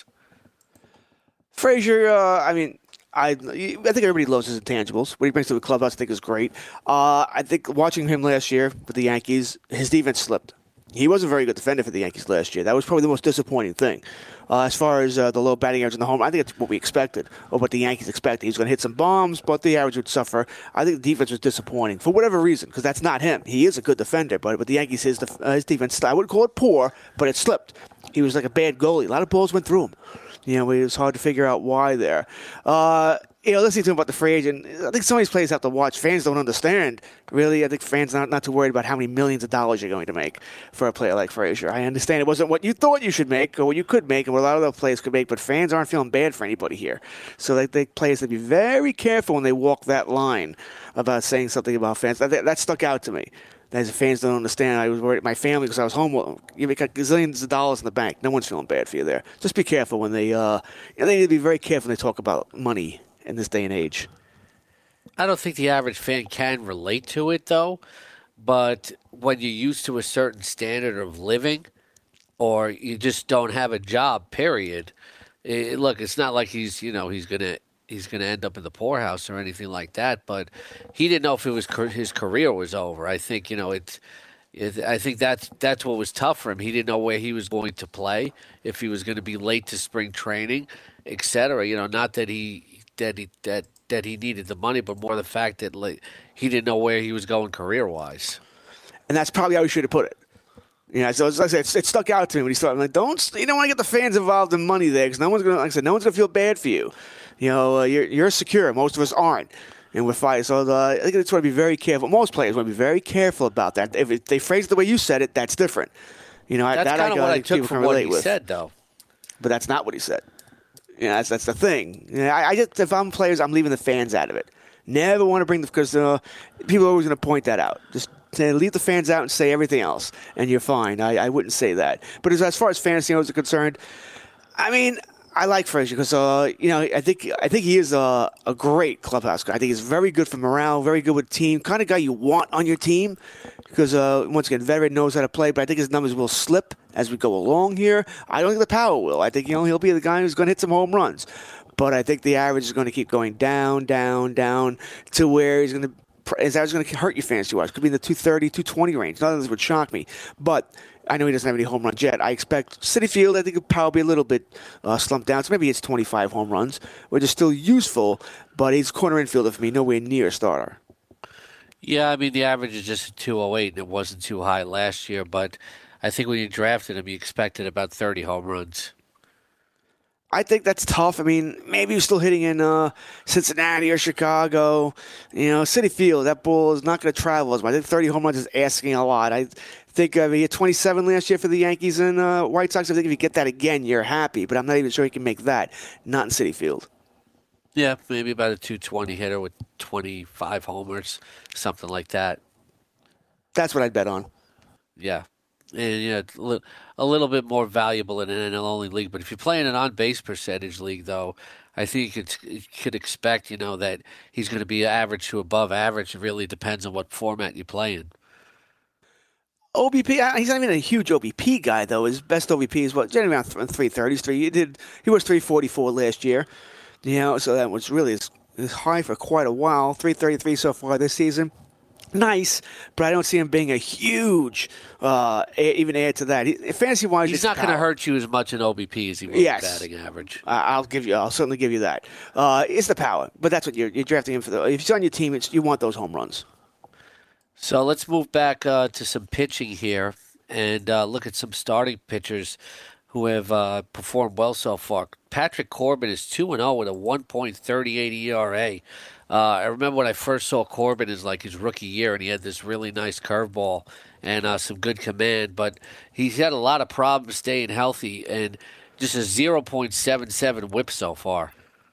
Frazier, I think everybody loves his intangibles. What he brings to the clubhouse, I think, is great. I think watching him last year with the Yankees, his defense slipped. He was a very good defender for the Yankees last year. That was probably the most disappointing thing. As far as the low batting average in the home, I think it's what we expected, or what the Yankees expected. He was going to hit some bombs, but the average would suffer. I think the defense was disappointing for whatever reason, because that's not him. He is a good defender, but with the Yankees, his defense, I wouldn't call it poor, but it slipped. He was like a bad goalie. A lot of balls went through him. It was hard to figure out why there. Listening to him about the free agent, I think some of these players have to watch. Fans don't understand, really. I think fans are not too worried about how many millions of dollars you're going to make for a player like Frazier. I understand it wasn't what you thought you should make or what you could make and what a lot of other players could make, but fans aren't feeling bad for anybody here. So they think players have to be very careful when they walk that line about saying something about fans. That stuck out to me. As fans don't understand, I was worried my family because I was home. Well, you make gazillions of dollars in the bank. No one's feeling bad for you there. Just be careful when they need to be very careful when they talk about money in this day and age. I don't think the average fan can relate to it, though. But when you're used to a certain standard of living, or you just don't have a job, period. Look, it's not like he's gonna end up in the poorhouse or anything like that. But he didn't know if it was his career was over. I think I think that's what was tough for him. He didn't know where he was going to play, if he was going to be late to spring training, etc. Not that he needed the money, but more the fact that he didn't know where he was going career-wise. And that's probably how he should have put it. So like I said, it stuck out to me when he started. You don't want to get the fans involved in money there, because no one's going to feel bad for you. You're secure. Most of us aren't. And we're fighting. So I think it's want to be very careful. Most players want to be very careful about that. If they phrase it the way you said it, that's different. That's kind of what I took from what he said, though. But that's not what he said. That's the thing. If I'm players, I'm leaving the fans out of it. Never want to bring because people are always going to point that out. Just leave the fans out and say everything else, and you're fine. I wouldn't say that. But as far as fantasy owners are concerned, I like Frazier because I think he is a great clubhouse guy. I think he's very good for morale, very good with team, kind of guy you want on your team because once again, veteran knows how to play. But I think his numbers will slip as we go along here. I don't think the power will. I think he'll be the guy who's going to hit some home runs. But I think the average is going to keep going down, down, down to where he's going to is that going to hurt you fantasy-wise? Could be in the 230, 220 range. None of this would shock me. But I know he doesn't have any home runs yet. I expect Citi Field, I think, could probably be a little bit slumped down. So maybe it's 25 home runs, which is still useful, but he's corner infielder for me, nowhere near a starter. Yeah, I mean, the average is just a 208, and it wasn't too high last year, but I think when you drafted him, you expected about 30 home runs. I think that's tough. I mean, maybe he's still hitting in Cincinnati or Chicago. Citi Field, that ball is not going to travel as much. I think 30 home runs is asking a lot. I think he had 27 last year for the Yankees and White Sox. I think if you get that again, you're happy. But I'm not even sure he can make that. Not in Citi Field. Yeah, maybe about a 220 hitter with 25 homers, something like that. That's what I'd bet on. Yeah. And, a little bit more valuable in an NL-only league. But if you're playing an on-base percentage league, though, I think you could expect, that he's going to be average to above average. It really depends on what format you play in. OBP, he's not even a huge OBP guy, though. His best OBP is generally around 330s. He was 344 last year. So that was really his high for quite a while. 333 so far this season. Nice, but I don't see him being a huge even add to that. Fantasy-wise, he's not going to hurt you as much in OBP as he will in batting average. I'll certainly give you that. It's the power, but that's what you're drafting him for. If he's on your team, you want those home runs. So let's move back to some pitching here and look at some starting pitchers who have performed well so far. Patrick Corbin is 2-0 with a 1.38 ERA. I remember when I first saw Corbin as his rookie year, and he had this really nice curveball and some good command, but he's had a lot of problems staying healthy and just a 0.77 whip so far.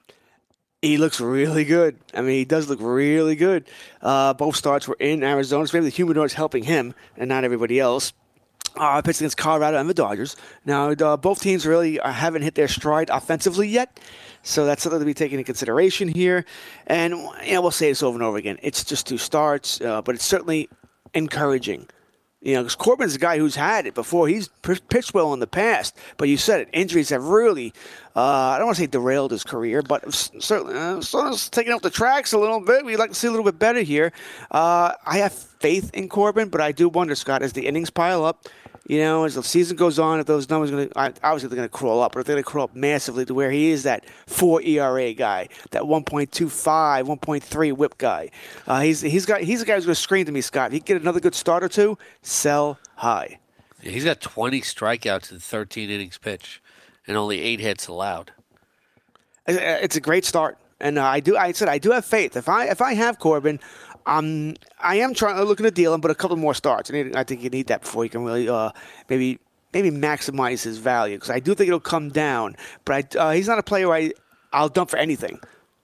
He looks really good. I mean, he does look really good. Both starts were in Arizona, so maybe the humidor's helping him and not everybody else. Pitched against Colorado and the Dodgers. Now, both teams really haven't hit their stride offensively yet, so that's something to be taken into consideration here. And we'll say this over and over again. It's just 2 starts, but it's certainly encouraging. Because Corbin's a guy who's had it before. He's pitched well in the past, but you said it. Injuries have really, I don't want to say derailed his career, but certainly sort of taken off the tracks a little bit. We'd like to see a little bit better here. I have faith in Corbin, but I do wonder, Scott, as the innings pile up, as the season goes on, if those numbers are obviously they're going to crawl up, or if they're going to crawl up massively to where he is that 4 ERA guy, that 1.25, 1.3 whip guy. He's a guy who's going to scream to me, Scott. If he can get another good start or two, sell high. Yeah, he's got 20 strikeouts in 13 innings pitched and only 8 hits allowed. It's a great start, and I do have faith. If I have Corbin, I am looking to deal him, but a couple more starts. I think you need that before you can really maybe maximize his value, because I do think it'll come down. But he's not a player where I'll dump for anything.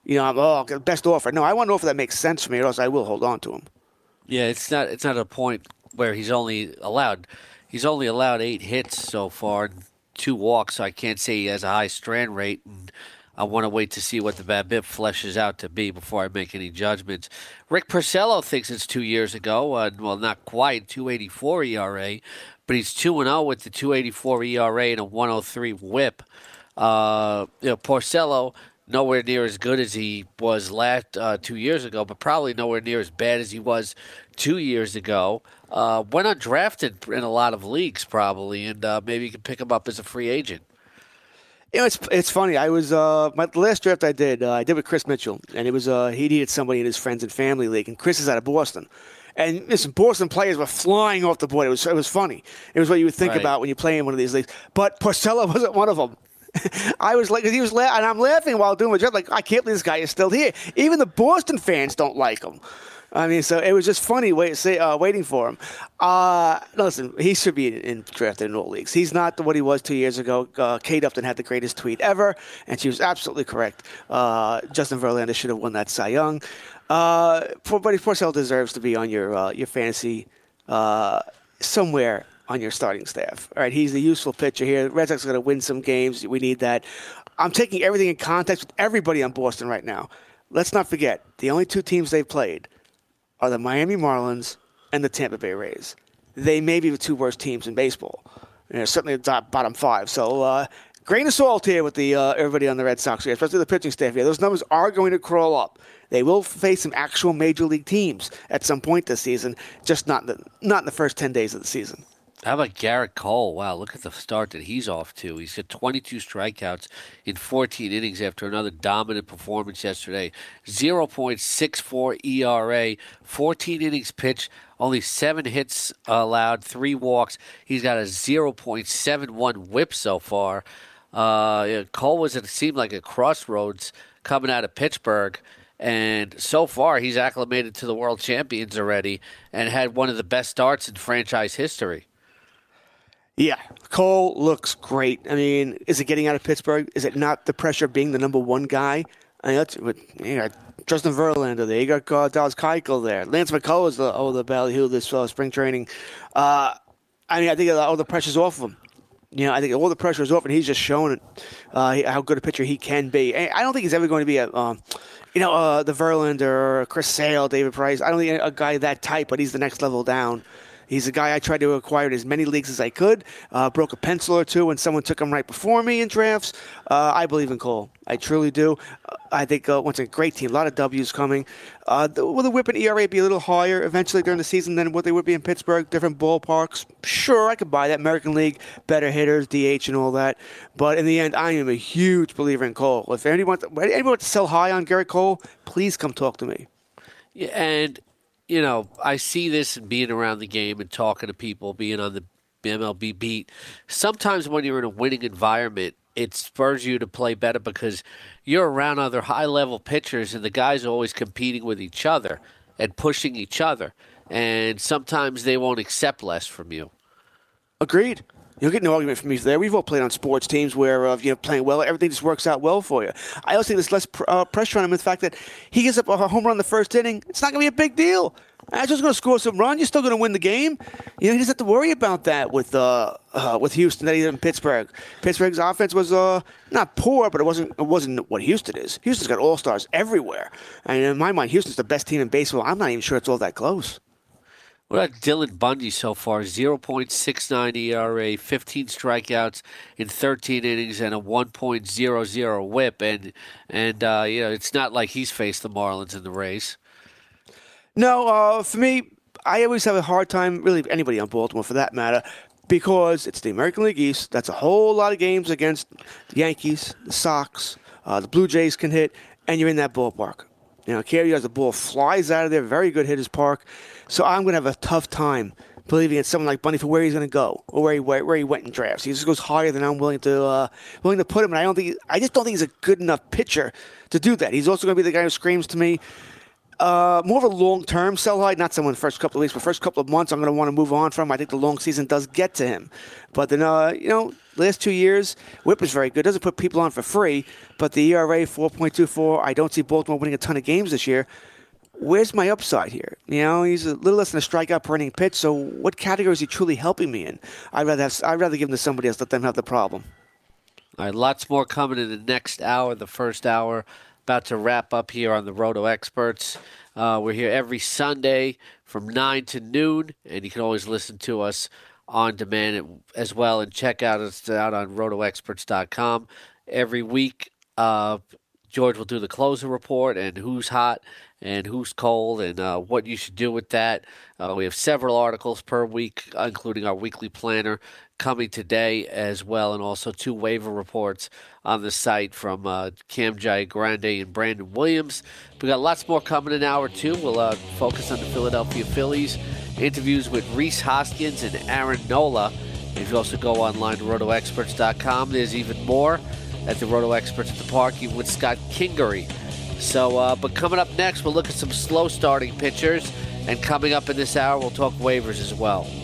I'm best offer. No, I want an offer that makes sense for me, or else I will hold on to him. Yeah, it's not a point where he's only allowed 8 hits so far, and 2 walks. So I can't say he has a high strand rate. And I want to wait to see what the BABIP fleshes out to be before I make any judgments. Rick Porcello thinks it's 2 years ago. Well, not quite, 2.84 ERA, but he's 2-0 with the 2.84 ERA and a 103 whip. Porcello, nowhere near as good as he was last 2 years ago, but probably nowhere near as bad as he was 2 years ago. Went undrafted in a lot of leagues probably, and maybe you can pick him up as a free agent. It's funny. I was the last draft I did with Chris Mitchell, and it was he needed somebody in his friends and family league, and Chris is out of Boston. And listen, Boston players were flying off the board. It was funny. It was what you would think about when you play in one of these leagues. But Porcello wasn't one of them. I was like, he was and I'm laughing while doing my job. Like, I can't believe this guy is still here. Even the Boston fans don't like him. I mean, so it was just funny waiting for him. Listen, he should be drafted in all leagues. He's not what he was 2 years ago. Kate Upton had the greatest tweet ever, and she was absolutely correct. Justin Verlander should have won that Cy Young. But Porcello deserves to be on your fantasy somewhere on your starting staff. All right, he's a useful pitcher here. The Red Sox are going to win some games. We need that. I'm taking everything in context with everybody on Boston right now. Let's not forget, the only 2 teams they've played are the Miami Marlins and the Tampa Bay Rays. They may be the 2 worst teams in baseball. Certainly the bottom 5. So grain of salt here with the everybody on the Red Sox here, especially the pitching staff here. Those numbers are going to crawl up. They will face some actual major league teams at some point this season, just not in the first 10 days of the season. How about Garrett Cole? Wow, look at the start that he's off to. He's got 22 strikeouts in 14 innings after another dominant performance yesterday. 0.64 ERA, 14 innings pitched, only 7 hits allowed, 3 walks. He's got a 0.71 whip so far. Cole was, it seemed like, a crossroads coming out of Pittsburgh. And so far, he's acclimated to the world champions already and had one of the best starts in franchise history. Yeah, Cole looks great. I mean, is it getting out of Pittsburgh? Is it not the pressure of being the number one guy? I mean, you got Justin Verlander there. You got Dallas Keuchel there. Lance McCullers, the ballyhoo this spring training. I think all the pressure's off of him. I think all the pressure is off, and he's just showing it how good a pitcher he can be. And I don't think he's ever going to be the Verlander, Chris Sale, David Price. I don't think a guy that type, but he's the next level down. He's a guy I tried to acquire in as many leagues as I could. Broke a pencil or two when someone took him right before me in drafts. I believe in Cole. I truly do. I think once a great team, a lot of W's coming. Will the whip and ERA be a little higher eventually during the season than what they would be in Pittsburgh? Different ballparks? Sure, I could buy that. American League, better hitters, DH and all that. But in the end, I am a huge believer in Cole. If anyone wants to sell high on Garrett Cole, please come talk to me. Yeah, and I see this and being around the game and talking to people, being on the MLB beat. Sometimes when you're in a winning environment, it spurs you to play better because you're around other high-level pitchers and the guys are always competing with each other and pushing each other. And sometimes they won't accept less from you. Agreed. You'll get no argument from me there. We've all played on sports teams where, playing well, everything just works out well for you. I also think there's less pressure on him in the fact that he gives up a home run in the first inning. It's not going to be a big deal. I'm just going to score some run. You're still going to win the game. He doesn't have to worry about that with Houston that he did in Pittsburgh. Pittsburgh's offense was not poor, but it wasn't what Houston is. Houston's got all-stars everywhere. And in my mind, Houston's the best team in baseball. I'm not even sure it's all that close. What about Dylan Bundy so far? 0.69 ERA, 15 strikeouts in 13 innings, and a 1.00 whip. And it's not like he's faced the Marlins in the Rays. No, for me, I always have a hard time, really anybody on Baltimore for that matter, because it's the American League East. That's a whole lot of games against the Yankees, the Sox, the Blue Jays can hit, and you're in that ballpark. Carey has the ball flies out of there, very good hitter's park. So I'm going to have a tough time believing in someone like Bundy for where he's going to go or where he went in drafts. He just goes higher than I'm willing to put him. And I just don't think he's a good enough pitcher to do that. He's also going to be the guy who screams to me. More of a long-term sell high, not someone the first couple of weeks, but first couple of months I'm going to want to move on from. I think the long season does get to him. But then, last 2 years, whip is very good. Doesn't put people on for free, but the ERA, 4.24, I don't see Baltimore winning a ton of games this year. Where's my upside here? He's a little less than a strikeout per inning pitch, so what category is he truly helping me in? I'd rather give him to somebody else, let them have the problem. All right, lots more coming in the next hour, the first hour. About to wrap up here on the Roto Experts. We're here every Sunday from 9 to noon, and you can always listen to us on demand as well and check us out on rotoexperts.com. Every week, George will do the closer report and who's hot and who's cold and what you should do with that. We have several articles per week, including our weekly planner coming today as well, and also 2 waiver reports on the site from Cam Giagrande and Brandon Williams. We got lots more coming in hour 2. We'll focus on the Philadelphia Phillies, interviews with Rhys Hoskins and Aaron Nola. If you also go online to rotoexperts.com, there's even more at the Roto Experts at the Park, even with Scott Kingery. So, but coming up next, we'll look at some slow starting pitchers, and coming up in this hour, we'll talk waivers as well.